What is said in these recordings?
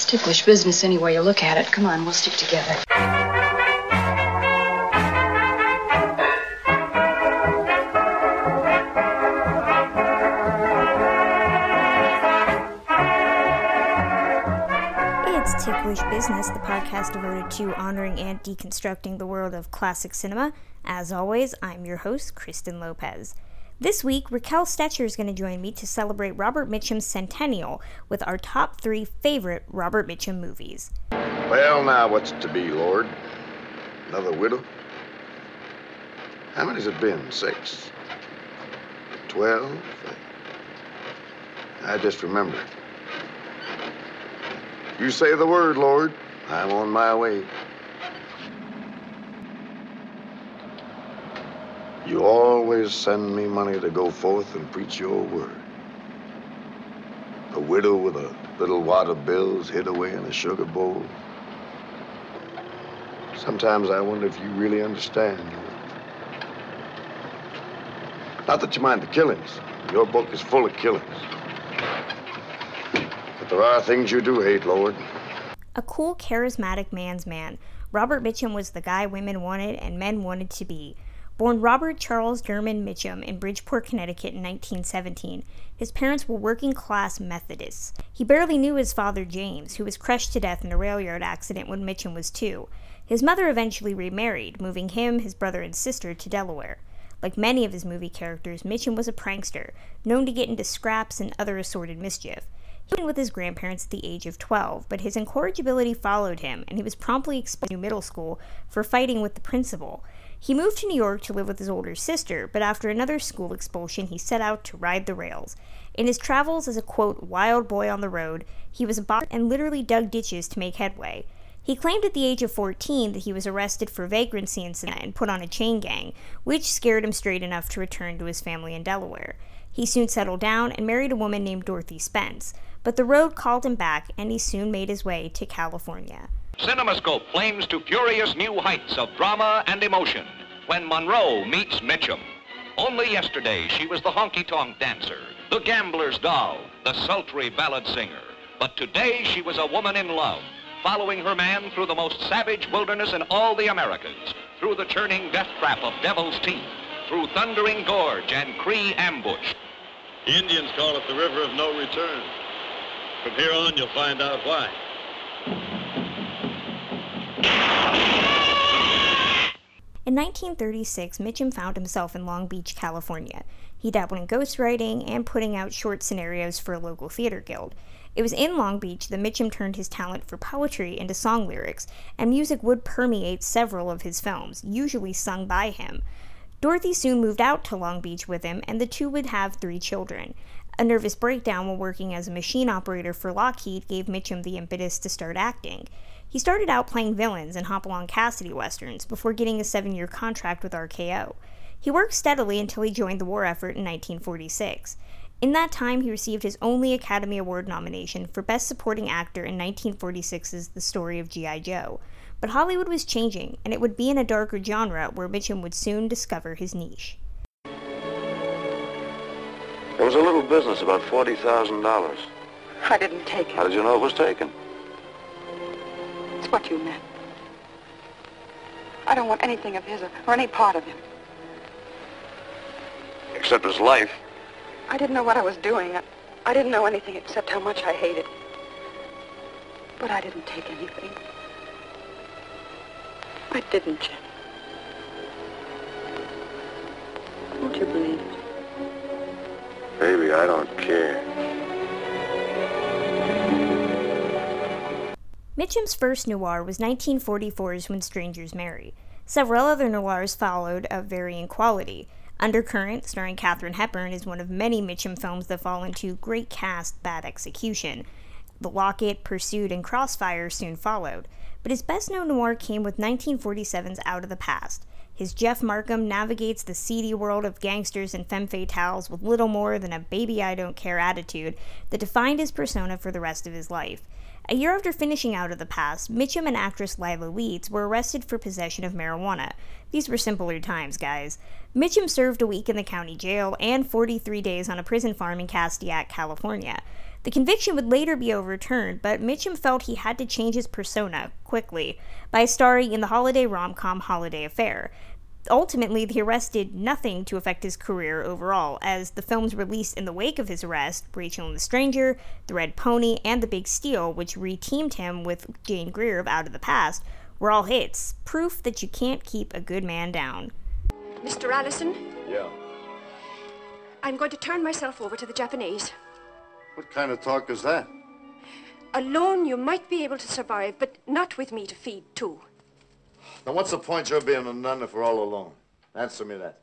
ticklish business any way you look at it. Come on, we'll stick together. It's Ticklish Business, the podcast devoted to honoring and deconstructing the world of classic cinema. As always, I'm your host, Kristen Lopez. This week, Raquel Stetcher is going to join me to celebrate Robert Mitchum's centennial with our top 3 favorite Robert Mitchum movies. Well, now, what's it to be, Lord? Another widow? How many's it been? 6? 12? I just remembered. You say the word, Lord. I'm on my way. You always send me money to go forth and preach your word. A widow with a little wad of bills hid away in a sugar bowl. Sometimes I wonder if you really understand. Not that you mind the killings. Your book is full of killings. But there are things you do hate, Lord. A cool, charismatic man's man, Robert Mitchum was the guy women wanted and men wanted to be. Born Robert Charles Derman Mitchum in Bridgeport, Connecticut in 1917, his parents were working-class Methodists. He barely knew his father, James, who was crushed to death in a rail yard accident when Mitchum was 2. His mother eventually remarried, moving him, his brother, and sister to Delaware. Like many of his movie characters, Mitchum was a prankster, known to get into scraps and other assorted mischief. He went with his grandparents at the age of 12, but his incorrigibility followed him, and he was promptly expelled from middle school for fighting with the principal. He moved to New York to live with his older sister, but after another school expulsion, he set out to ride the rails. In his travels as a, quote, wild boy on the road, he was a boxer and literally dug ditches to make headway. He claimed at the age of 14 that he was arrested for vagrancy incident and put on a chain gang, which scared him straight enough to return to his family in Delaware. He soon settled down and married a woman named Dorothy Spence, but the road called him back, and he soon made his way to California. CinemaScope flames to furious new heights of drama and emotion when Monroe meets Mitchum. Only yesterday, she was the honky-tonk dancer, the gambler's doll, the sultry ballad singer. But today, she was a woman in love, following her man through the most savage wilderness in all the Americas, through the churning death trap of Devil's Teeth, through Thundering Gorge and Cree Ambush. The Indians call it the River of No Return. From here on, you'll find out why. In 1936, Mitchum found himself in Long Beach, California. He dabbled in ghostwriting and putting out short scenarios for a local theater guild. It was in Long Beach that Mitchum turned his talent for poetry into song lyrics, and music would permeate several of his films, usually sung by him. Dorothy soon moved out to Long Beach with him, and the two would have 3 children. A nervous breakdown while working as a machine operator for Lockheed gave Mitchum the impetus to start acting. He started out playing villains in Hopalong Cassidy westerns before getting a 7-year contract with RKO. He worked steadily until he joined the war effort in 1946. In that time, he received his only Academy Award nomination for Best Supporting Actor in 1946's The Story of G.I. Joe. But Hollywood was changing, and it would be in a darker genre where Mitchum would soon discover his niche. There was a little business, about $40,000. I didn't take it. How did you know it was taken? It's what you meant. I don't want anything of his or any part of him. Except his life. I didn't know what I was doing. I didn't know anything except how much I hated. But I didn't take anything. I didn't, Jim. Won't you believe it? Baby, I don't care. Mitchum's first noir was 1944's When Strangers Marry. Several other noirs followed of varying quality. Undercurrent, starring Katharine Hepburn, is one of many Mitchum films that fall into great cast, bad execution. The Locket, Pursuit, and Crossfire soon followed. But his best-known noir came with 1947's Out of the Past. His Jeff Markham navigates the seedy world of gangsters and femme fatales with little more than a baby-I-don't-care attitude that defined his persona for the rest of his life. A year after finishing Out of the Past, Mitchum and actress Lila Leeds were arrested for possession of marijuana. These were simpler times, guys. Mitchum served a week in the county jail and 43 days on a prison farm in Castiac, California. The conviction would later be overturned, but Mitchum felt he had to change his persona quickly by starring in the holiday rom-com Holiday Affair. Ultimately, the arrest did nothing to affect his career overall, as the films released in the wake of his arrest, Rachel and the Stranger, The Red Pony, and The Big Steal, which reteamed him with Jane Greer of Out of the Past, were all hits, proof that you can't keep a good man down. Mr. Allison? Yeah. I'm going to turn myself over to the Japanese. What kind of talk is that? Alone you might be able to survive, but not with me to feed too. Now, what's the point of being a nun if we're all alone? Answer me that.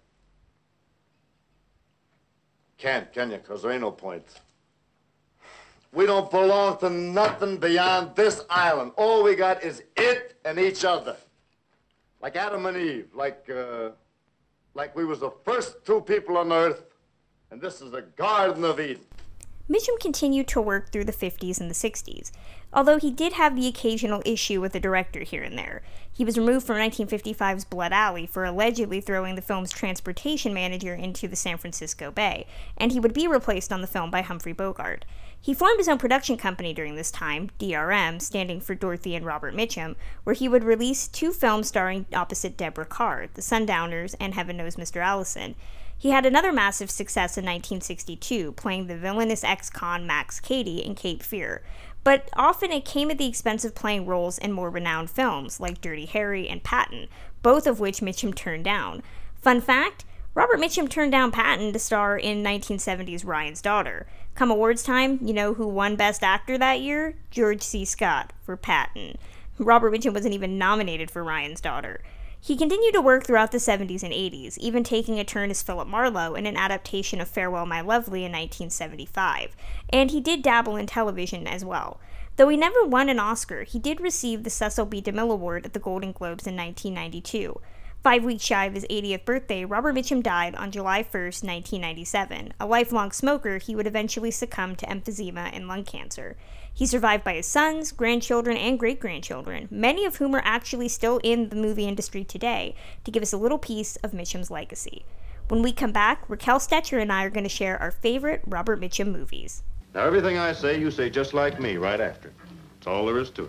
Can't, can you? Because there ain't no point. We don't belong to nothing beyond this island. All we got is it and each other. Like Adam and Eve, like we was the first two people on Earth, and this is the Garden of Eden. Mitchum continued to work through the 50s and the 60s, although he did have the occasional issue with the director here and there. He was removed from 1955's Blood Alley for allegedly throwing the film's transportation manager into the San Francisco Bay, and he would be replaced on the film by Humphrey Bogart. He formed his own production company during this time, DRM, standing for Dorothy and Robert Mitchum, where he would release 2 films starring opposite Deborah Kerr, The Sundowners and Heaven Knows Mr. Allison. He had another massive success in 1962, playing the villainous ex-con Max Cady in Cape Fear, but often it came at the expense of playing roles in more renowned films like Dirty Harry and Patton, both of which Mitchum turned down. Fun fact, Robert Mitchum turned down Patton to star in 1970's Ryan's Daughter. Come awards time, you know who won Best Actor that year? George C. Scott for Patton. Robert Mitchum wasn't even nominated for Ryan's Daughter. He continued to work throughout the 70s and 80s, even taking a turn as Philip Marlowe in an adaptation of Farewell My Lovely in 1975, and he did dabble in television as well. Though he never won an Oscar, he did receive the Cecil B. DeMille Award at the Golden Globes in 1992. 5 weeks shy of his 80th birthday, Robert Mitchum died on July 1st, 1997. A lifelong smoker, he would eventually succumb to emphysema and lung cancer. He's survived by his sons, grandchildren, and great-grandchildren, many of whom are actually still in the movie industry today, to give us a little piece of Mitchum's legacy. When we come back, Raquel Stetcher and I are going to share our favorite Robert Mitchum movies. Now, everything I say, you say just like me right after. That's all there is to it.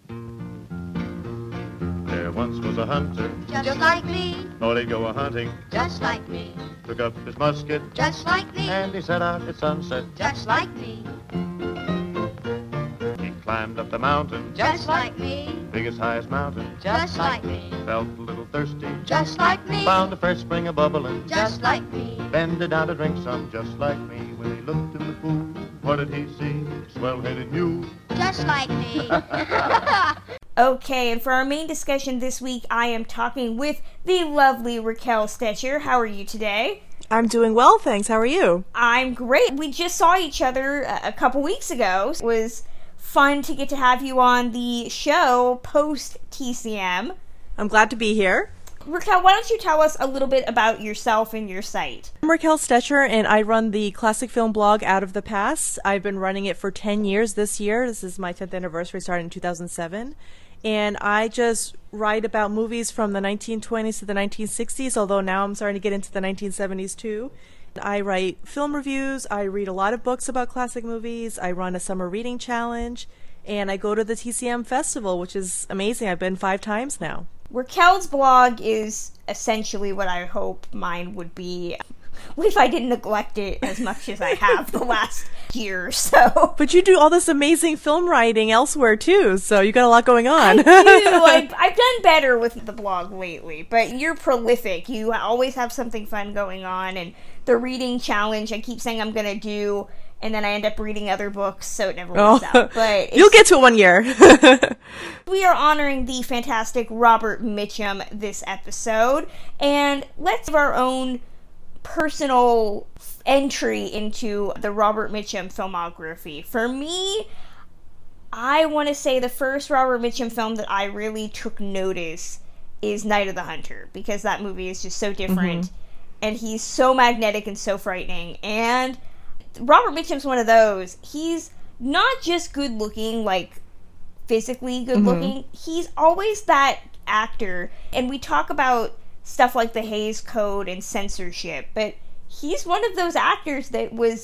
There once was a hunter, just like me, thought he'd go a-hunting, just like me, took up his musket, just like me, and he set out at sunset, just like me, he climbed up the mountain, just like me, biggest, highest mountain, just like me, felt a little thirsty, just like me, found a fresh spring a-bubbling, just like me, bended down to drink some, just like me. When he looked in the pool, what did he see? Swell-headed mule, just like me. Okay, and for our main discussion this week, I am talking with the lovely Raquel Stetcher. How are you today? I'm doing well, thanks. How are you? I'm great. We just saw each other a couple weeks ago. It was fun to get to have you on the show post-TCM. I'm glad to be here. Raquel, why don't you tell us a little bit about yourself and your site? I'm Raquel Stetcher, and I run the classic film blog Out of the Past. I've been running it for 10 years this year. This is my 10th anniversary, started in 2007. And I just write about movies from the 1920s to the 1960s, although now I'm starting to get into the 1970s too. I write film reviews, I read a lot of books about classic movies, I run a summer reading challenge, and I go to the TCM festival, which is amazing. I've been 5 times now. Raquel's blog is essentially what I hope mine would be, if I didn't neglect it as much as I have the last year or so. But you do all this amazing film writing elsewhere too, so you got a lot going on. I do. I've done better with the blog lately, but you're prolific. You always have something fun going on, and the reading challenge I keep saying I'm going to do, and then I end up reading other books, so it never works out. But you'll get to it one year. We are honoring the fantastic Robert Mitchum this episode, and let's have our own personal entry into the Robert Mitchum filmography. For me, I want to say the first Robert Mitchum film that I really took notice is Night of the Hunter, because that movie is just so different, and he's so magnetic and so frightening. And Robert Mitchum's one of those. He's not just good looking, like physically good looking. He's always that actor, and we talk about stuff like the Hays Code and censorship, but he's one of those actors that was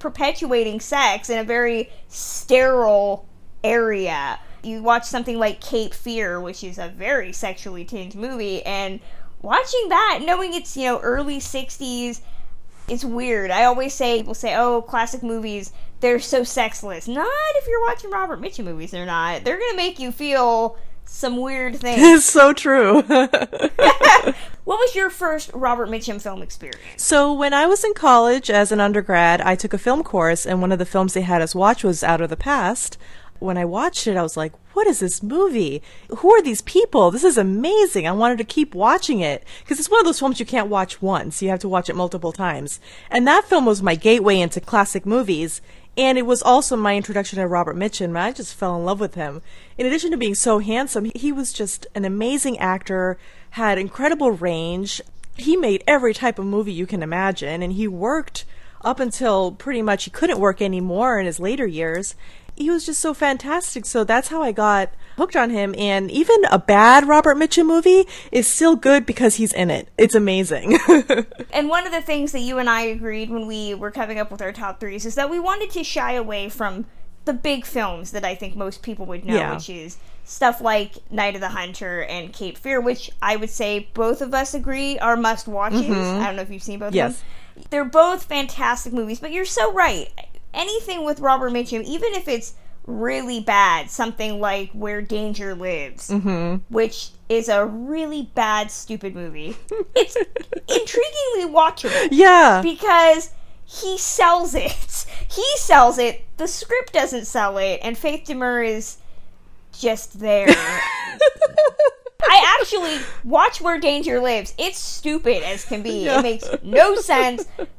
perpetuating sex in a very sterile area. You watch something like Cape Fear, which is a very sexually tinged movie, and watching that, knowing it's, early 60s, it's weird. I always say, people say, oh, classic movies, they're so sexless. Not if you're watching Robert Mitchum movies, they're not. They're going to make you feel some weird things. It's so true. What was your first Robert Mitchum film experience? So when I was in college as an undergrad, I took a film course, and one of the films they had us watch was Out of the Past. When I watched it, I was like, what is this movie? Who are these people? This is amazing. I wanted to keep watching it because it's one of those films you can't watch once. You have to watch it multiple times. And that film was my gateway into classic movies. And it was also my introduction to Robert Mitchum. I just fell in love with him. In addition to being so handsome, he was just an amazing actor, had incredible range. He made every type of movie you can imagine, and he worked up until pretty much he couldn't work anymore in his later years. He was just so fantastic. So that's how I got hooked on him. And even a bad Robert Mitchum movie is still good because he's in it. It's amazing. And one of the things that you and I agreed when we were coming up with our top threes is that we wanted to shy away from the big films that I think most people would know, which is stuff like Night of the Hunter and Cape Fear, which I would say both of us agree are must-watches. I don't know if you've seen both of them. They're both fantastic movies, but you're so right. Anything with Robert Mitchum, even if it's really bad, something like Where Danger Lives, which is a really bad, stupid movie, it's intriguingly watchable. Yeah. Because he sells it. He sells it. The script doesn't sell it, and Faith Demur is just there. I actually watch Where Danger Lives. It's stupid as can be. It makes no sense.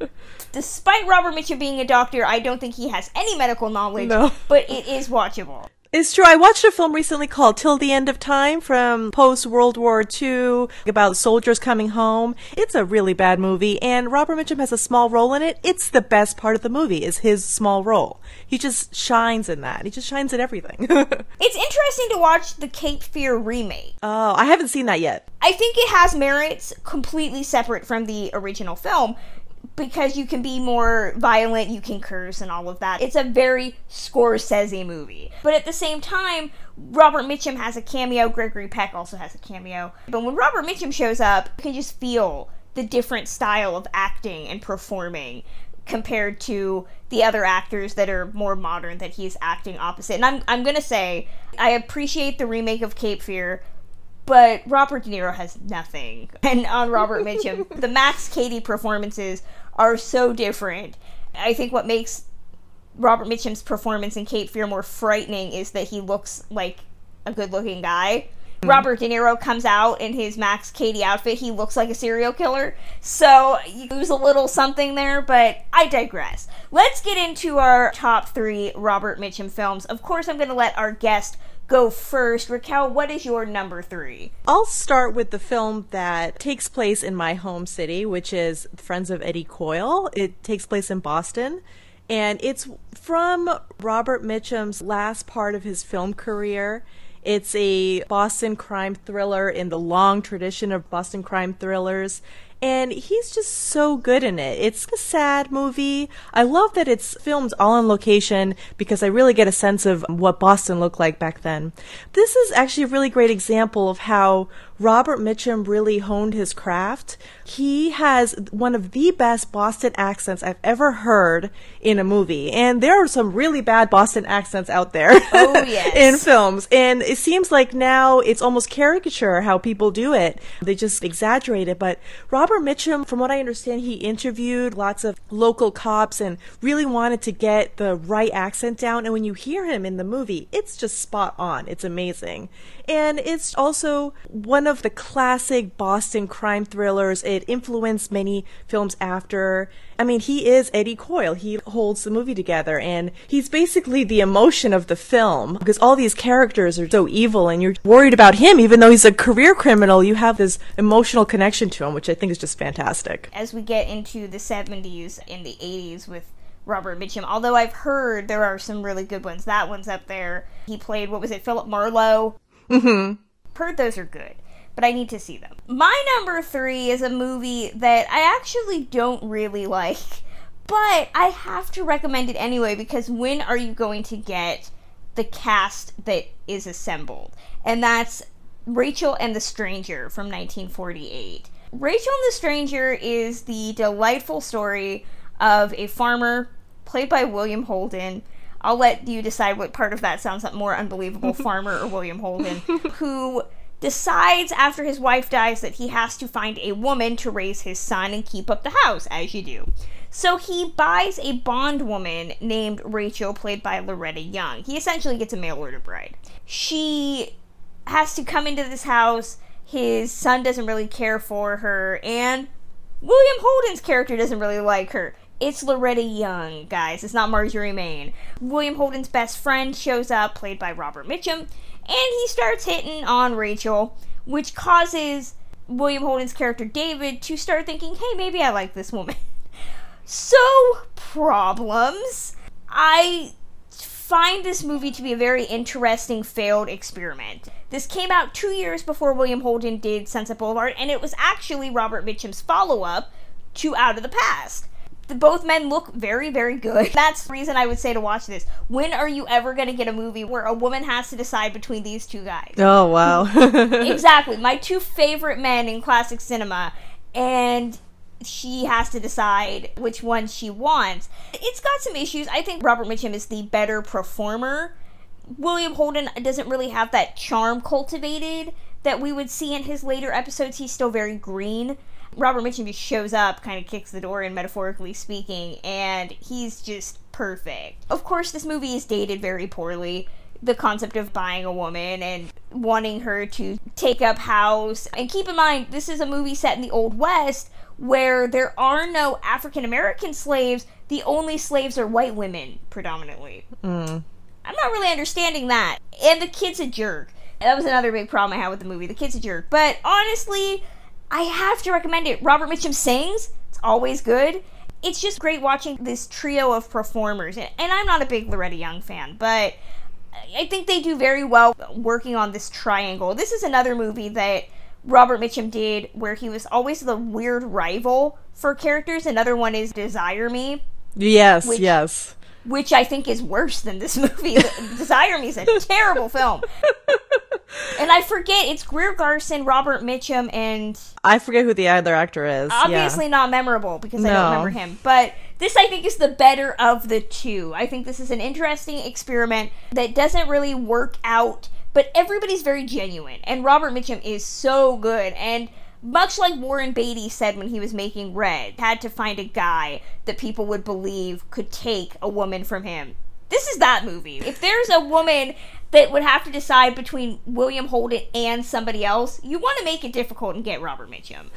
Despite Robert Mitchum being a doctor, I don't think he has any medical knowledge, but it is watchable. It's true. I watched a film recently called Till the End of Time from post-World War II about soldiers coming home. It's a really bad movie, and Robert Mitchum has a small role in it. It's the best part of the movie, is his small role. He just shines in that. He just shines at everything. It's interesting to watch the Cape Fear remake. Oh, I haven't seen that yet. I think it has merits completely separate from the original film, because you can be more violent, you can curse and all of that. It's a very Scorsese movie. But at the same time, Robert Mitchum has a cameo, Gregory Peck also has a cameo. But when Robert Mitchum shows up, you can just feel the different style of acting and performing compared to the other actors that are more modern that he's acting opposite. And I'm gonna say, I appreciate the remake of Cape Fear, but Robert De Niro has nothing. And on Robert Mitchum, the Max Cady performances are so different. I think what makes Robert Mitchum's performance in Cape Fear more frightening is that he looks like a good-looking guy. Robert De Niro comes out in his Max Cady outfit. He looks like a serial killer. So you lose a little something there, but I digress. Let's get into our top three Robert Mitchum films. Of course, I'm going to let our guest go first. Raquel, what is your number three? I'll start with the film that takes place in my home city, which is Friends of Eddie Coyle. It takes place in Boston, and it's from Robert Mitchum's last part of his film career. It's a Boston crime thriller in the long tradition of Boston crime thrillers. And he's just so good in it. It's a sad movie. I love that it's filmed all on location because I really get a sense of what Boston looked like back then. This is actually a really great example of how Robert Mitchum really honed his craft. He has one of the best Boston accents I've ever heard in a movie. And there are some really bad Boston accents out there in films. And it seems like now it's almost caricature how people do it. They just exaggerate it. But Robert Mitchum, from what I understand, he interviewed lots of local cops and really wanted to get the right accent down. And when you hear him in the movie, it's just spot on. It's amazing. And it's also one of the classic Boston crime thrillers. It influenced many films after. I mean, he is Eddie Coyle. He holds the movie together, and he's basically the emotion of the film because all these characters are so evil, and you're worried about him. Even though he's a career criminal, you have this emotional connection to him, which I think is just fantastic. As we get into the 70s and the 80s with Robert Mitchum, although I've heard there are some really good ones. That one's up there. He played, what was it, Philip Marlowe? Heard those are good, but I need to see them. My number three is a movie that I actually don't really like, But I have to recommend it anyway, because when are you going to get the cast that is assembled? And that's Rachel and the Stranger from 1948. Rachel and the Stranger is the delightful story of a farmer, played by William Holden. I'll let you decide what part of that sounds more unbelievable, farmer or William Holden, who decides after his wife dies that he has to find a woman to raise his son and keep up the house, as you do. So he buys a bondwoman named Rachel, played by Loretta Young. He essentially gets a mail order bride. She has to come into this house. His son doesn't really care for her, and William Holden's character doesn't really like her. It's Loretta Young, guys. It's not Marjorie Main. William Holden's best friend shows up, played by Robert Mitchum, and he starts hitting on Rachel, which causes William Holden's character David to start thinking, hey, maybe I like this woman. So, problems. I find this movie to be a very interesting failed experiment. This came out 2 years before William Holden did Sunset Boulevard, and it was actually Robert Mitchum's follow-up to Out of the Past. Both men look very, very good. That's the reason I would say to watch this. When are you ever going to get a movie where a woman has to decide between these two guys? Oh, wow. Exactly. My two favorite men in classic cinema, and she has to decide which one she wants. It's got some issues. I think Robert Mitchum is the better performer. William Holden doesn't really have that charm cultivated that we would see in his later episodes. He's still very green. Robert Mitchum just shows up, kind of kicks the door in, metaphorically speaking, and he's just perfect. Of course, this movie is dated very poorly. The concept of buying a woman and wanting her to take up house. And keep in mind, this is a movie set in the Old West, where there are no African-American slaves. The only slaves are white women, predominantly. I'm not really understanding that. And the kid's a jerk. That was another big problem I had with the movie. The kid's a jerk. But honestly, I have to recommend it. Robert Mitchum sings. It's always good. It's just great watching this trio of performers. And I'm not a big Loretta Young fan, but I think they do very well working on this triangle. This is another movie that Robert Mitchum did where he was always the weird rival for characters. Another one is Desire Me. Yes, yes. Which I think is worse than this movie. Desire Me is a terrible film. And I forget, it's Greer Garson, Robert Mitchum, and I forget who the other actor is. Obviously not memorable, because I don't remember him. But this, I think, is the better of the two. I think this is an interesting experiment that doesn't really work out, but everybody's very genuine. And Robert Mitchum is so good. And much like Warren Beatty said when he was making Red, had to find a guy that people would believe could take a woman from him. This is that movie. If there's a woman that would have to decide between William Holden and somebody else, you want to make it difficult and get Robert Mitchum.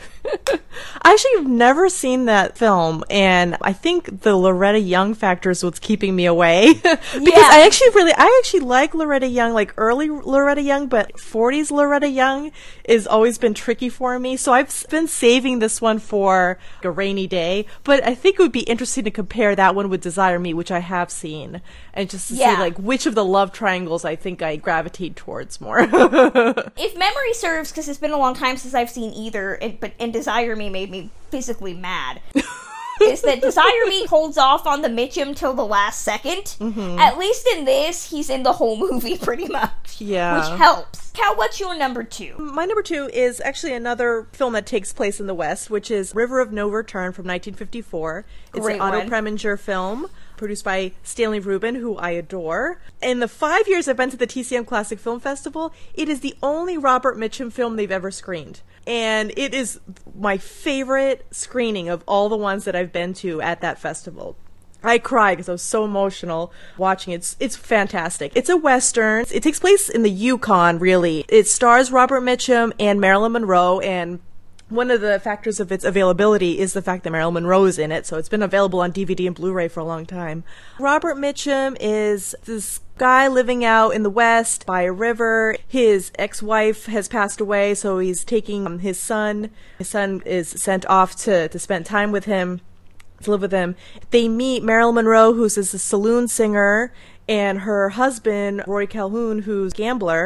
I actually have never seen that film, and I think the Loretta Young factor is what's keeping me away. Because I actually like Loretta Young, like early Loretta Young, but 40s Loretta Young has always been tricky for me. So I've been saving this one for a rainy day, but I think it would be interesting to compare that one with Desire Me, which I have seen, and just to see like which of the love triangles I think I gravitate towards more. If memory serves, because it's been a long time since I've seen either, and Desire Me made me physically mad, is that Desire Me holds off on the Mitchum till the last second. At least in this, he's in the whole movie pretty much. Yeah. Which helps. Cal, what's your number two? My number two is actually another film that takes place in the West, which is River of No Return from 1954. It's an Otto Preminger film, produced by Stanley Rubin, who I adore. In the 5 years I've been to the TCM Classic Film Festival, it is the only Robert Mitchum film they've ever screened. And it is my favorite screening of all the ones that I've been to at that festival. I cried because I was so emotional watching it. It's fantastic. It's a Western. It takes place in the Yukon, really. It stars Robert Mitchum and Marilyn Monroe, and one of the factors of its availability is the fact that Marilyn Monroe is in it, so it's been available on DVD and Blu-ray for a long time. Robert Mitchum is this guy living out in the West by a river. His ex-wife has passed away, so he's taking his son. His son is sent off to spend time with him, to live with him. They meet Marilyn Monroe, who's a saloon singer, and her husband, Roy Calhoun, who's a gambler.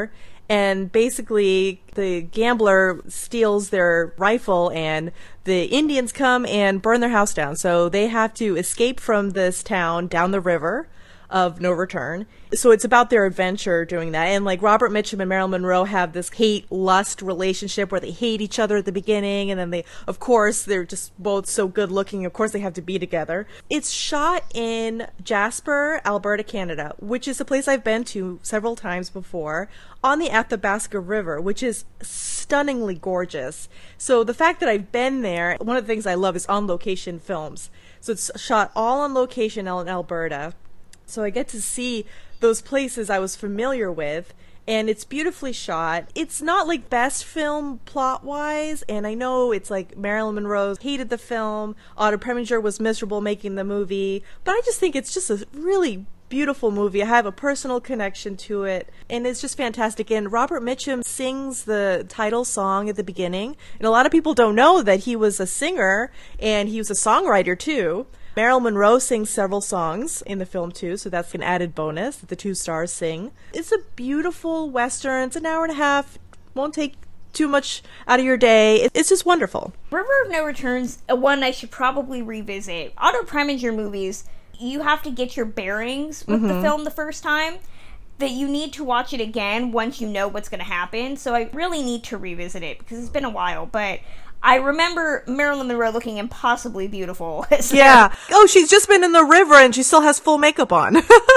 And basically, the gambler steals their rifle, and the Indians come and burn their house down. So they have to escape from this town down the river of no return. So it's about their adventure doing that. And like Robert Mitchum and Marilyn Monroe have this hate-lust relationship where they hate each other at the beginning, and then they, of course, they're just both so good looking, of course they have to be together. It's shot in Jasper, Alberta, Canada, which is a place I've been to several times before, on the Athabasca River, which is stunningly gorgeous. So the fact that I've been there, one of the things I love is on-location films. So it's shot all on location in Alberta. So I get to see those places I was familiar with, and it's beautifully shot. It's not like best film plot-wise, and I know it's like Marilyn Monroe hated the film, Otto Preminger was miserable making the movie, but I just think it's just a really beautiful movie. I have a personal connection to it, and it's just fantastic. And Robert Mitchum sings the title song at the beginning, and a lot of people don't know that he was a singer, and he was a songwriter too. Marilyn Monroe sings several songs in the film too, so that's an added bonus that the two stars sing. It's a beautiful Western. It's an hour and a half. Won't take too much out of your day. It's just wonderful. River of No Return's one I should probably revisit. Otto Preminger movies, you have to get your bearings with the film the first time, that you need to watch it again once you know what's going to happen. So I really need to revisit it because it's been a while, but I remember Marilyn Monroe looking impossibly beautiful. Yeah. Oh, she's just been in the river and she still has full makeup on.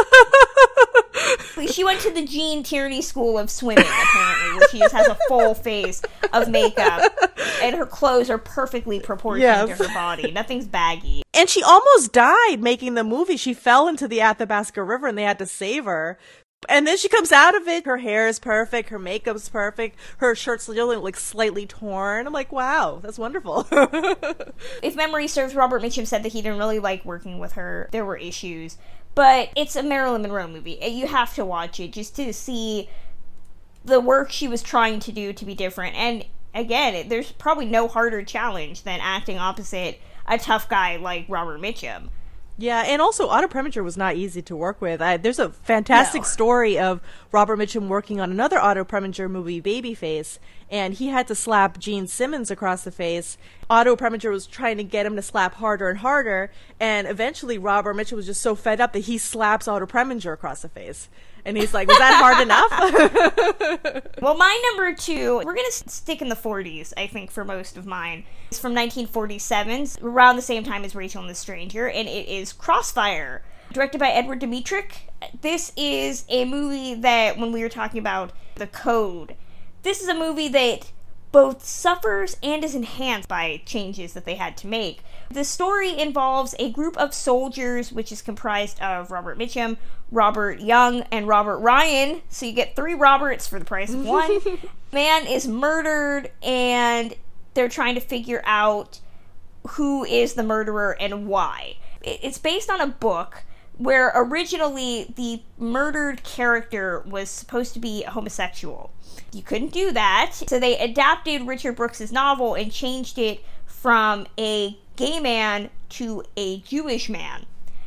She went to the Jean Tierney School of Swimming, apparently, where she just has a full face of makeup. And her clothes are perfectly proportioned to her body. Nothing's baggy. And she almost died making the movie. She fell into the Athabasca River and they had to save her. And then she comes out of it. Her hair is perfect. Her makeup's perfect. Her shirt's still like slightly torn. I'm like, wow, that's wonderful. If memory serves, Robert Mitchum said that he didn't really like working with her. There were issues. But it's a Marilyn Monroe movie. You have to watch it just to see the work she was trying to do to be different. And again, there's probably no harder challenge than acting opposite a tough guy like Robert Mitchum. Yeah, and also Otto Preminger was not easy to work with. There's a fantastic story of Robert Mitchum working on another Otto Preminger movie, Babyface, and he had to slap Gene Simmons across the face. Otto Preminger was trying to get him to slap harder and harder, and eventually Robert Mitchum was just so fed up that he slaps Otto Preminger across the face. And he's like, was that hard enough? Well, my number two, we're going to stick in the 40s, I think, for most of mine. It's from 1947, around the same time as Rachel and the Stranger, and it is Crossfire, directed by Edward Dmytryk. This is a movie that, when we were talking about The Code, this is a movie that both suffers and is enhanced by changes that they had to make. The story involves a group of soldiers, which is comprised of Robert Mitchum, Robert Young, and Robert Ryan. So you get 3 Roberts for the price of 1. Man is murdered, and they're trying to figure out who is the murderer and why. It's based on a book where originally the murdered character was supposed to be homosexual. You couldn't do that, so they adapted Richard Brooks's novel and changed it from a gay man to a Jewish man,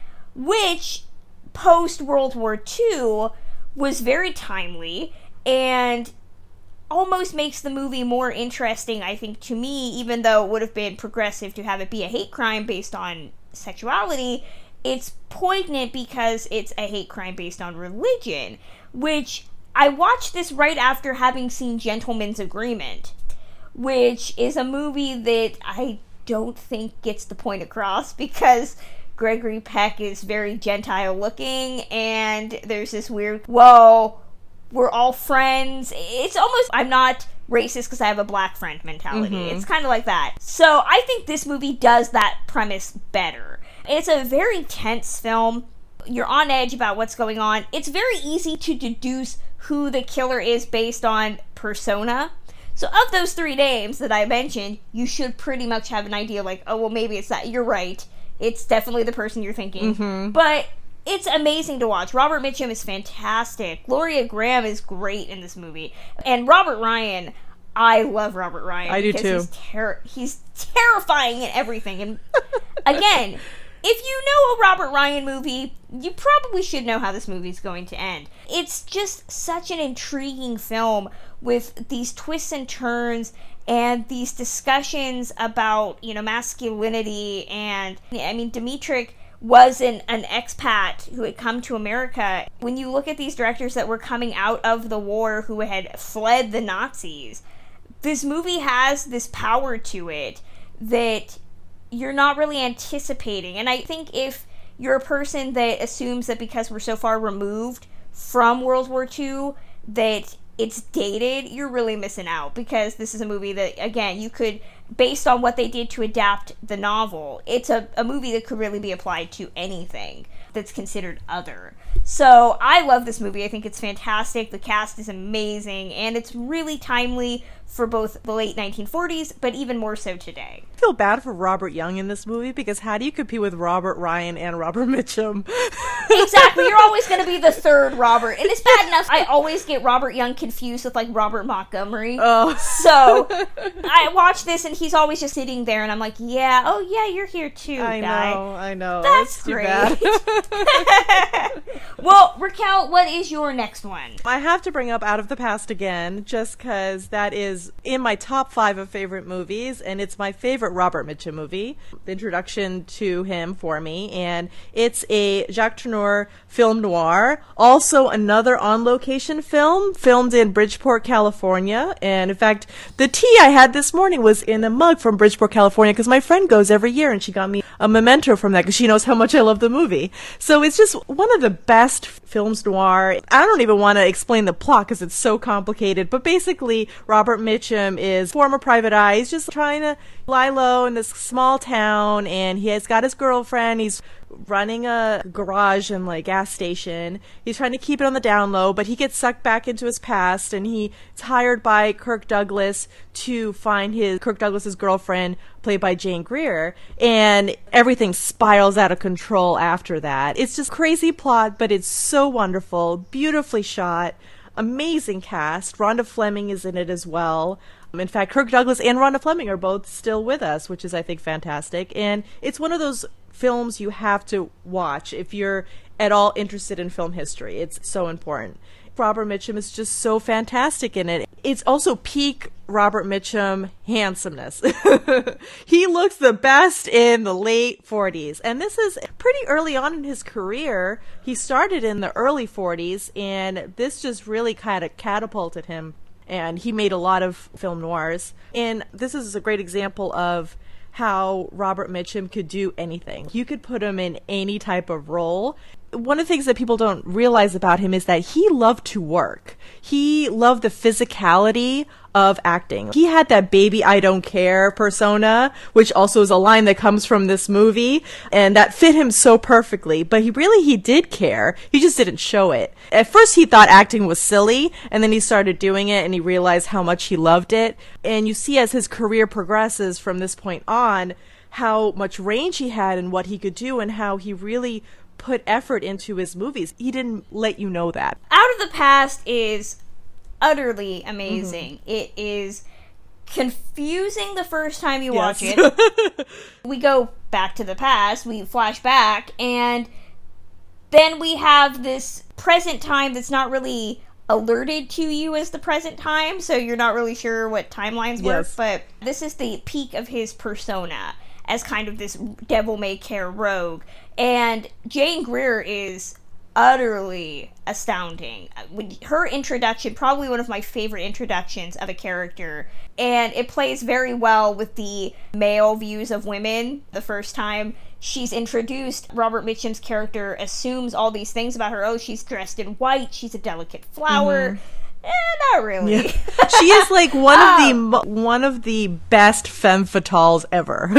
which post-World War II was very timely and almost makes the movie more interesting, I think, to me, even though it would have been progressive to have it be a hate crime based on sexuality. It's poignant because it's a hate crime based on religion, which I watched this right after having seen Gentleman's Agreement, which is a movie that I don't think gets the point across because Gregory Peck is very Gentile looking, and there's this weird, whoa, we're all friends. It's almost, I'm not racist because I have a black friend mentality. It's kind of like that. So I think this movie does that premise better. It's a very tense film. You're on edge about what's going on. It's very easy to deduce who the killer is based on persona. So of those 3 names that I mentioned, you should pretty much have an idea like, oh, well, maybe it's that. You're right. It's definitely the person you're thinking. But it's amazing to watch. Robert Mitchum is fantastic. Gloria Graham is great in this movie. And Robert Ryan, I love Robert Ryan. I do too. He's terrifying in everything. And again, If you know a Robert Ryan movie, you probably should know how this movie's going to end. It's just such an intriguing film with these twists and turns and these discussions about, masculinity. And, Dmytryk was an expat who had come to America. When you look at these directors that were coming out of the war who had fled the Nazis, this movie has this power to it that you're not really anticipating. And I think if you're a person that assumes that because we're so far removed from World War II that it's dated, you're really missing out, because this is a movie that, again, you could, based on what they did to adapt the novel, it's a movie that could really be applied to anything that's considered other. So I love this movie. I think it's fantastic. The cast is amazing, and it's really timely for both the late 1940s, but even more so today. I feel bad for Robert Young in this movie, because how do you compete with Robert Ryan and Robert Mitchum? Exactly. You're always going to be the third Robert. And it's bad enough I always get Robert Young confused with, Robert Montgomery. Oh. So I watch this, and he's always just sitting there, and I'm like, yeah, you're here too, I know. That's too great. Bad. Well, Raquel, what is your next one? I have to bring up Out of the Past again, just because that is in my top 5 of favorite movies, and it's my favorite Robert Mitchum movie. The introduction to him for me, and it's a Jacques Tourneur film noir, also another on-location film, filmed in Bridgeport, California. And in fact, the tea I had this morning was in a mug from Bridgeport, California, because my friend goes every year, and she got me a memento from that because she knows how much I love the movie. So it's just one of the best films noir. I don't even want to explain the plot because it's so complicated, but basically Robert Mitchum is former private eye. He's just trying to lie low in this small town, and he has got his girlfriend. He's running a garage and gas station. He's trying to keep it on the down low, but he gets sucked back into his past, and he's hired by Kirk Douglas to find Kirk Douglas's girlfriend, played by Jane Greer, and everything spirals out of control after that. It's just crazy plot, but it's so wonderful, beautifully shot, amazing cast. Rhonda Fleming is in it as well. In fact, Kirk Douglas and Rhonda Fleming are both still with us, which is, I think, fantastic. And it's one of those films you have to watch if you're at all interested in film history. It's so important. Robert Mitchum is just so fantastic in it. It's also peak Robert Mitchum handsomeness. He looks the best in the late 40s. And this is pretty early on in his career. He started in the early 40s, and this just really kind of catapulted him. And he made a lot of film noirs. And this is a great example of how Robert Mitchum could do anything. You could put him in any type of role. One of the things that people don't realize about him is that he loved to work. He loved the physicality of acting. He had that baby I don't care persona, which also is a line that comes from this movie, and that fit him so perfectly. But he did care. He just didn't show it. At first he thought acting was silly, and then he started doing it, and he realized how much he loved it. And you see as his career progresses from this point on, how much range he had and what he could do, and how he really put effort into his movies. He didn't let you know that. Out of the Past is utterly amazing. Mm-hmm. It is confusing the first time you watch it. We go back to the past, we flash back, and then we have this present time that's not really alerted to you as the present time, so you're not really sure what timelines work, but this is the peak of his persona as kind of this devil-may-care rogue. And Jane Greer is utterly astounding. Her introduction, probably one of my favorite introductions of a character, and it plays very well with the male views of women. The first time she's introduced, Robert Mitchum's character assumes all these things about her. Oh, she's dressed in white, she's a delicate flower. Mm-hmm. Not really. Yeah. She is one of the best femme fatales ever.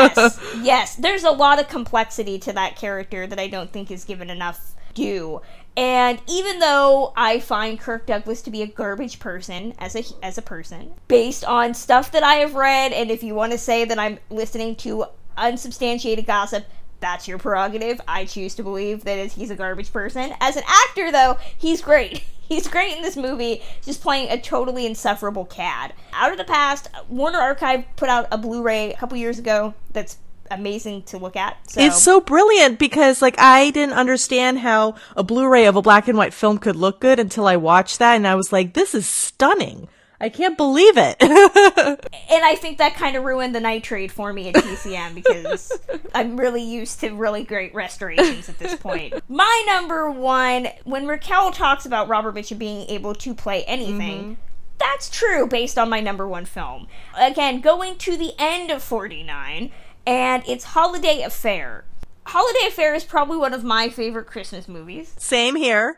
Yes. There's a lot of complexity to that character that I don't think is given enough due. And even though I find Kirk Douglas to be a garbage person as a person, based on stuff that I have read, and if you want to say that I'm listening to unsubstantiated gossip, that's your prerogative. I choose to believe that he's a garbage person. As an actor, though, he's great. He's great in this movie, just playing a totally insufferable cad. Out of the Past, Warner Archive put out a Blu-ray a couple years ago that's amazing to look at. So. It's so brilliant because, like, I didn't understand how a Blu-ray of a black and white film could look good until I watched that, and I was like, this is stunning. I can't believe it. And I think that kind of ruined the night trade for me at TCM because I'm really used to really great restorations at this point. My number one, when Raquel talks about Robert Mitchum being able to play anything, that's true based on my number one film. Again, going to the end of 49, and it's Holiday Affair. Holiday Affair is probably one of my favorite Christmas movies. Same here.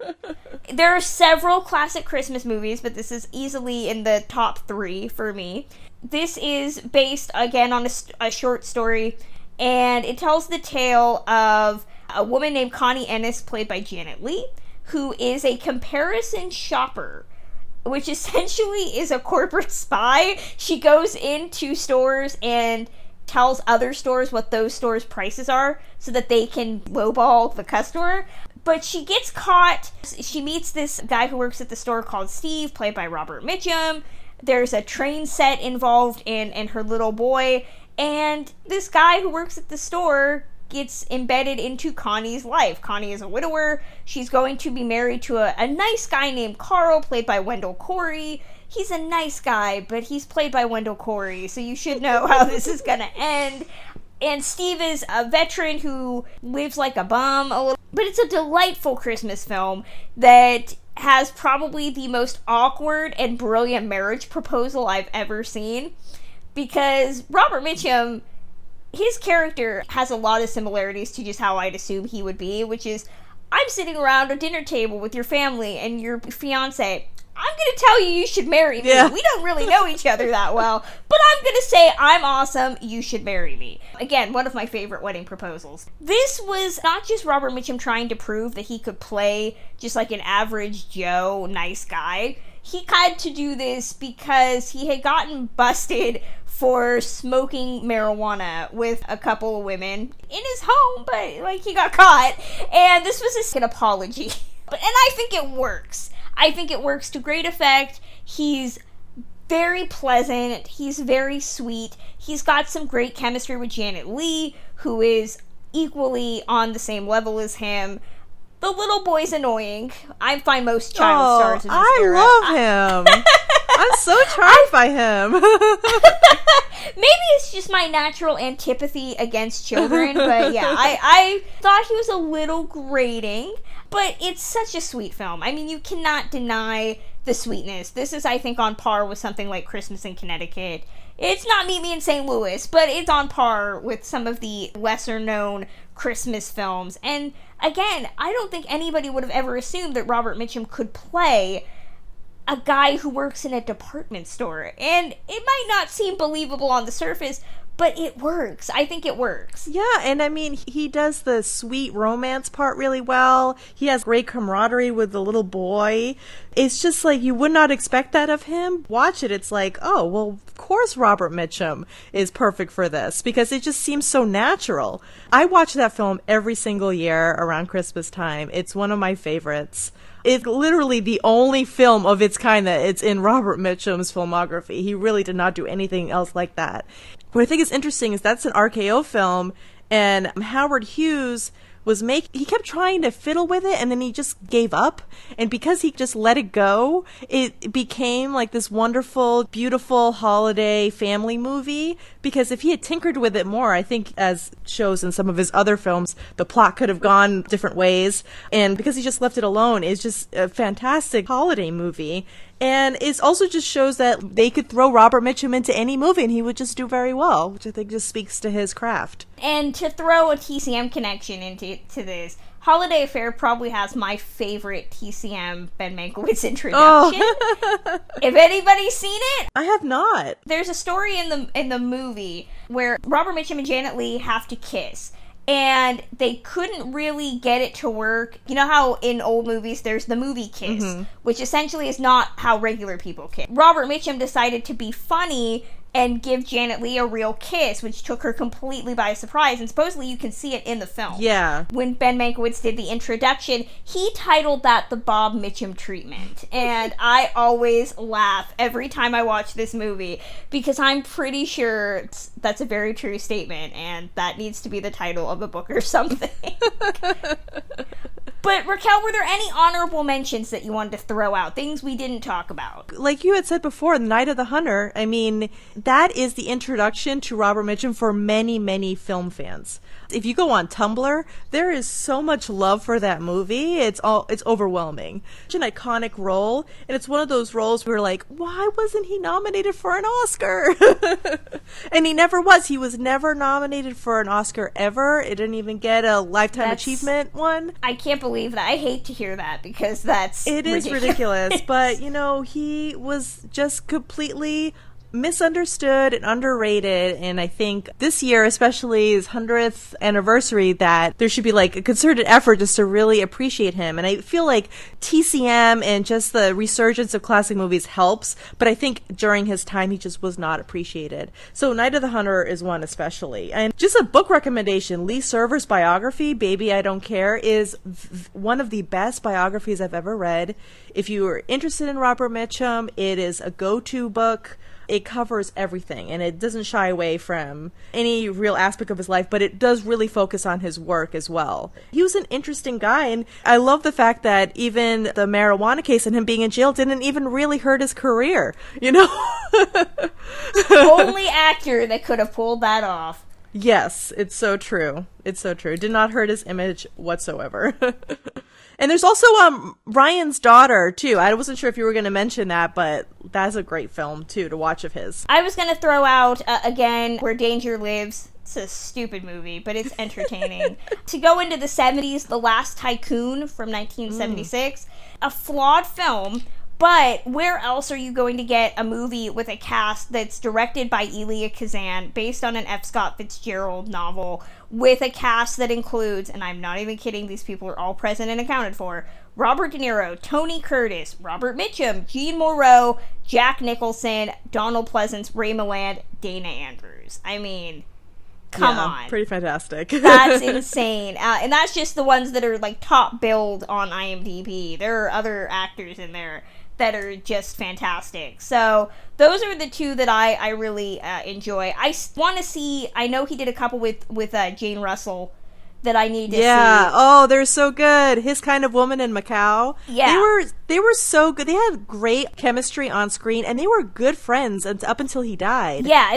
There are several classic Christmas movies, but this is easily in the top 3 for me. This is based, again, on a short story, and it tells the tale of a woman named Connie Ennis, played by Janet Leigh, who is a comparison shopper, which essentially is a corporate spy. She goes into stores and tells other stores what those stores' prices are so that they can lowball the customer. But she gets caught. She meets this guy who works at the store called Steve, played by Robert Mitchum. There's a train set involved in her little boy. And this guy who works at the store gets embedded into Connie's life. Connie is a widower. She's going to be married to a nice guy named Carl, played by Wendell Corey. He's a nice guy, but he's played by Wendell Corey, so you should know how this is going to end. And Steve is a veteran who lives like a bum a little. But it's a delightful Christmas film that has probably the most awkward and brilliant marriage proposal I've ever seen. Because Robert Mitchum, his character has a lot of similarities to just how I'd assume he would be, which is, I'm sitting around a dinner table with your family and your fiance. I'm going to tell you should marry me. Yeah. We don't really know each other that well, but I'm going to say I'm awesome, you should marry me. Again, one of my favorite wedding proposals. This was not just Robert Mitchum trying to prove that he could play just like an average Joe nice guy. He had to do this because he had gotten busted for smoking marijuana with a couple of women in his home, but like he got caught, and this was an apology. And I think it works. I think it works to great effect. He's very pleasant. He's very sweet. He's got some great chemistry with Janet Leigh, who is equally on the same level as him. The little boy's annoying. I find most child stars in this era. I love him. I'm so charmed by him. Maybe it's just my natural antipathy against children, but yeah, I thought he was a little grating, but it's such a sweet film. I mean, you cannot deny the sweetness. This is, I think, on par with something like Christmas in Connecticut. It's not Meet Me in St. Louis, but it's on par with some of the lesser-known Christmas films. And again, I don't think anybody would have ever assumed that Robert Mitchum could play a guy who works in a department store. And it might not seem believable on the surface, but it works. I think it works. Yeah, and I mean, he does the sweet romance part really well. He has great camaraderie with the little boy. It's just like, you would not expect that of him. Watch it, it's like, oh, well, of course Robert Mitchum is perfect for this, because it just seems so natural. I watch that film every single year around Christmas time. It's one of my favorites. It's literally the only film of its kind that it's in Robert Mitchum's filmography. He really did not do anything else like that. What I think is interesting is that's an RKO film, and Howard Hughes he kept trying to fiddle with it, and then he just gave up. And because he just let it go, it became like this wonderful, beautiful holiday family movie. Because if he had tinkered with it more, I think, as shows in some of his other films, the plot could have gone different ways. And because he just left it alone, it's just a fantastic holiday movie. And it also just shows that they could throw Robert Mitchum into any movie and he would just do very well, which I think just speaks to his craft. And to throw a TCM connection into this, Holiday Affair probably has my favorite TCM Ben Mankiewicz introduction. Oh. If anybody's seen it, I have not. There's a story in the movie where Robert Mitchum and Janet Leigh have to kiss. And they couldn't really get it to work. You know how in old movies there's the movie kiss, which essentially is not how regular people kiss. Robert Mitchum decided to be funny and give Janet Leigh a real kiss, which took her completely by surprise, and supposedly you can see it in the film. Yeah. When Ben Mankiewicz did the introduction, he titled that the Bob Mitchum treatment, and I always laugh every time I watch this movie, because I'm pretty sure that's a very true statement, and that needs to be the title of a book or something. But Raquel, were there any honorable mentions that you wanted to throw out? Things we didn't talk about? Like you had said before, Night of the Hunter, I mean, that is the introduction to Robert Mitchum for many, many film fans. If you go on Tumblr, there is so much love for that movie. It's overwhelming. It's an iconic role, and it's one of those roles where like, why wasn't he nominated for an Oscar? And he never was. He was never nominated for an Oscar ever. It didn't even get a Lifetime Achievement one. I can't believe that. I hate to hear that, because it is ridiculous. But, you know, he was just completely misunderstood and underrated, and I think this year, especially his 100th anniversary, that there should be like a concerted effort just to really appreciate him. And I feel like TCM and just the resurgence of classic movies helps, but I think during his time he just was not appreciated. So Night of the Hunter is one especially. And just a book recommendation, Lee Server's biography, Baby I Don't Care, is one of the best biographies I've ever read. If you are interested in Robert Mitchum, it is a go-to book. It covers everything, and it doesn't shy away from any real aspect of his life, but it does really focus on his work as well. He was an interesting guy, and I love the fact that even the marijuana case and him being in jail didn't even really hurt his career, you know? Only actor that could have pulled that off. Yes, it's so true. It's so true. It did not hurt his image whatsoever. And there's also Ryan's Daughter, too. I wasn't sure if you were going to mention that, but that's a great film, too, to watch of his. I was going to throw out, again, Where Danger Lives. It's a stupid movie, but it's entertaining. To go into the 70s, The Last Tycoon from 1976. A flawed film, but where else are you going to get a movie with a cast that's directed by Elia Kazan, based on an F. Scott Fitzgerald novel, with a cast that includes, and I'm not even kidding, these people are all present and accounted for, Robert De Niro, Tony Curtis, Robert Mitchum, Jean Moreau, Jack Nicholson, Donald Pleasance, Ray Milland, Dana Andrews. I mean, come on. Pretty fantastic. That's insane. And that's just the ones that are like top billed on IMDb. There are other actors in there that are just fantastic. So those are the two that I really enjoy. I want to see, I know he did a couple with Jane Russell that I need to see. Yeah, oh, they're so good. His Kind of Woman in Macau. Yeah. They were so good. They had great chemistry on screen, and they were good friends up until he died. Yeah.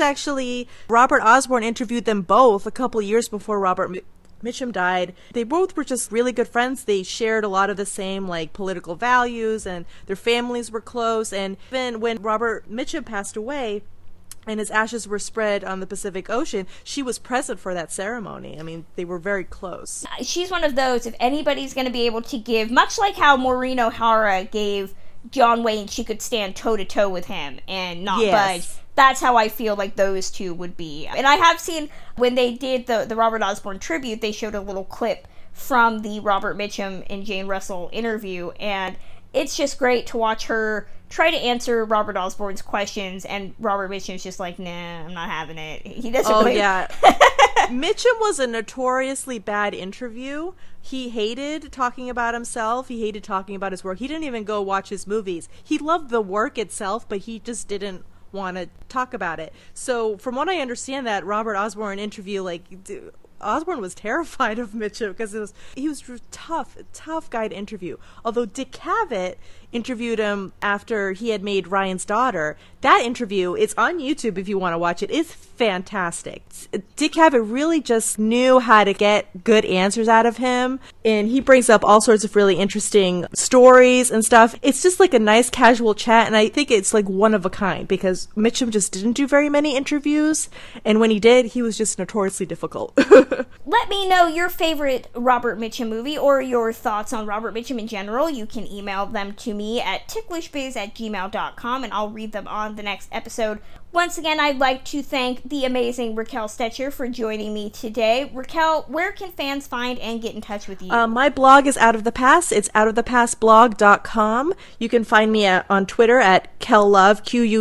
And Robert Osborne interviewed them both a couple years before Robert Mitchum died. They both were just really good friends. They shared a lot of the same like political values, and their families were close. And even when Robert Mitchum passed away and his ashes were spread on the Pacific Ocean, she was present for that ceremony. I mean, they were very close. She's one of those, if anybody's going to be able to give, much like how Maureen O'Hara gave John Wayne, she could stand toe-to-toe with him and not budge. That's how I feel like those two would be. And I have seen, when they did the Robert Osborne tribute, they showed a little clip from the Robert Mitchum and Jane Russell interview, and it's just great to watch her try to answer Robert Osborne's questions, and Robert Mitchum's just like, nah, I'm not having it. He doesn't really... yeah. Mitchum was a notoriously bad interview. He hated talking about himself. He hated talking about his work. He didn't even go watch his movies. He loved the work itself, but he just didn't want to talk about it. So from what I understand, that Robert Osborne interview, like, Osborne was terrified of Mitchum because he was a tough guy to interview. Although Dick Cavett interviewed him after he had made Ryan's Daughter. That interview, it's on YouTube if you want to watch it. It's fantastic. Dick Cavett really just knew how to get good answers out of him, and he brings up all sorts of really interesting stories and stuff. It's just like a nice casual chat, and I think it's like one of a kind because Mitchum just didn't do very many interviews, and when he did, he was just notoriously difficult. Let me know your favorite Robert Mitchum movie or your thoughts on Robert Mitchum in general. You can email them to me me at ticklishbiz@gmail.com, and I'll read them on the next episode. Once again, I'd like to thank the amazing Raquel Stetcher for joining me today. Raquel, where can fans find and get in touch with you? My blog is Out of the Past. It's outofthepastblog.com. You can find me on Twitter at KelLove,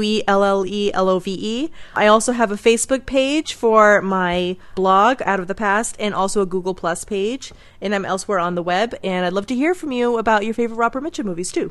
QUELLELOVE. I also have a Facebook page for my blog, Out of the Past, and also a Google Plus page. And I'm elsewhere on the web. And I'd love to hear from you about your favorite Robert Mitchum movies, too.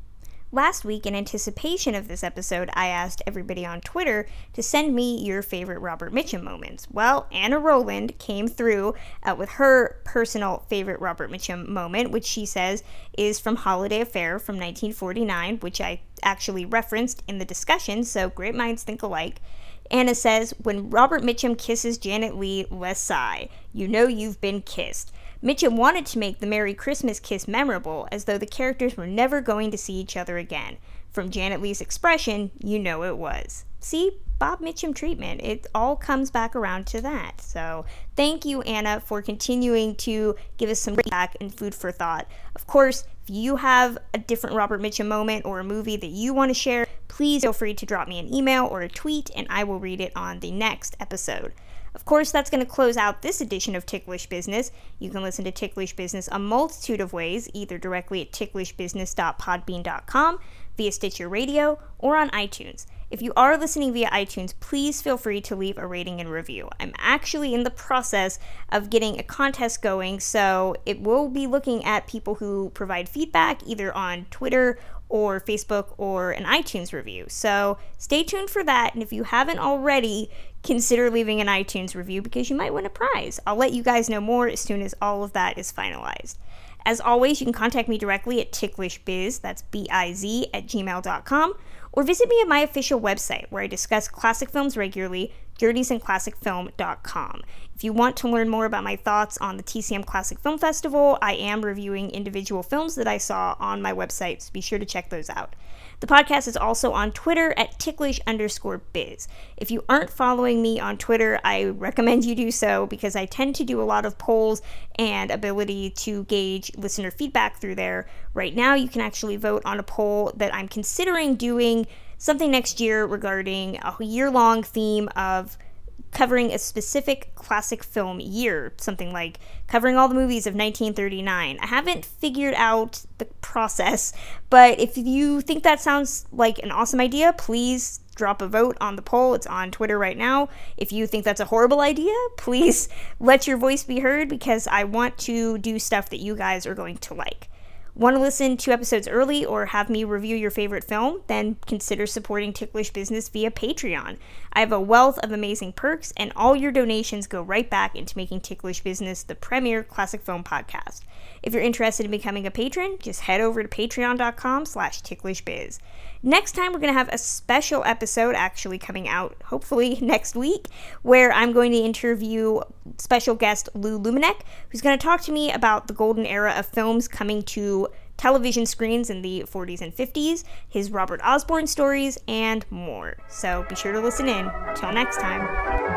Last week, in anticipation of this episode, I asked everybody on Twitter to send me your favorite Robert Mitchum moments. Well, Anna Rowland came through with her personal favorite Robert Mitchum moment, which she says is from Holiday Affair from 1949, which I actually referenced in the discussion, so great minds think alike. Anna says, when Robert Mitchum kisses Janet Leigh, let's sigh. You know you've been kissed. Mitchum wanted to make the Merry Christmas kiss memorable, as though the characters were never going to see each other again. From Janet Leigh's expression, you know it was. See? Bob Mitchum treatment. It all comes back around to that. So thank you, Anna, for continuing to give us some feedback and food for thought. Of course, if you have a different Robert Mitchum moment or a movie that you want to share, please feel free to drop me an email or a tweet, and I will read it on the next episode. Of course, that's going to close out this edition of Ticklish Business. You can listen to Ticklish Business a multitude of ways, either directly at ticklishbusiness.podbean.com, via Stitcher Radio, or on iTunes. If you are listening via iTunes, please feel free to leave a rating and review. I'm actually in the process of getting a contest going, so it will be looking at people who provide feedback either on Twitter or Facebook or an iTunes review. So stay tuned for that, and if you haven't already, consider leaving an iTunes review because you might win a prize. I'll let you guys know more as soon as all of that is finalized. As always, you can contact me directly at ticklishbiz, that's B-I-Z, @gmail.com, or visit me at my official website where I discuss classic films regularly, journeysinclassicfilm.com. If you want to learn more about my thoughts on the TCM Classic Film Festival, I am reviewing individual films that I saw on my website, so be sure to check those out. The podcast is also on Twitter at ticklish_biz. If you aren't following me on Twitter, I recommend you do so because I tend to do a lot of polls and ability to gauge listener feedback through there. Right now, you can actually vote on a poll that I'm considering doing something next year regarding a year-long theme of covering a specific classic film year, something like covering all the movies of 1939. I haven't figured out the process, but if you think that sounds like an awesome idea, please drop a vote on the poll. It's on Twitter right now. If you think that's a horrible idea, please let your voice be heard because I want to do stuff that you guys are going to like. Want to listen to episodes early or have me review your favorite film? Then consider supporting Ticklish Business via Patreon. I have a wealth of amazing perks, and all your donations go right back into making Ticklish Business the premier classic film podcast. If you're interested in becoming a patron, just head over to patreon.com/ticklishbiz. Next time, we're going to have a special episode actually coming out, hopefully next week, where I'm going to interview special guest Lou Luminek, who's going to talk to me about the golden era of films coming to television screens in the 40s and 50s, his Robert Osborne stories, and more. So be sure to listen in. Till next time.